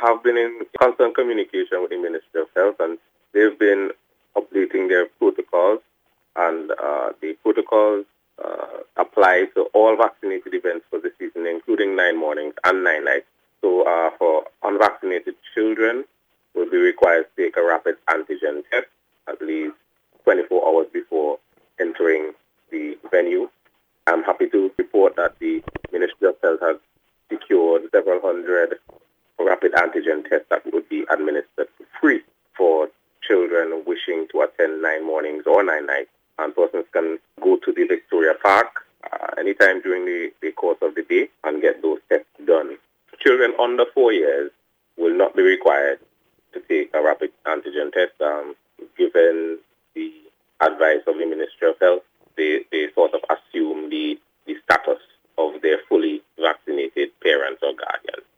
have been in constant communication with the Ministry of Health, and they've been updating their protocols, and the protocols apply to all vaccinated events for the season, including 9 mornings and 9 nights. So for unvaccinated children, will be required to take a rapid antigen test at least 24 hours before entering the venue. I'm happy to report that the Ministry of Health has secured several hundred rapid antigen tests that would be administered for free for children wishing to attend 9 mornings or 9 nights. And persons can go to the Victoria Park anytime during the course of the day and get those tests done. Children under 4 years will not be required to take a rapid antigen test. Given the advice of the Ministry of Health, they sort of assume the status of their fully vaccinated parents or guardians.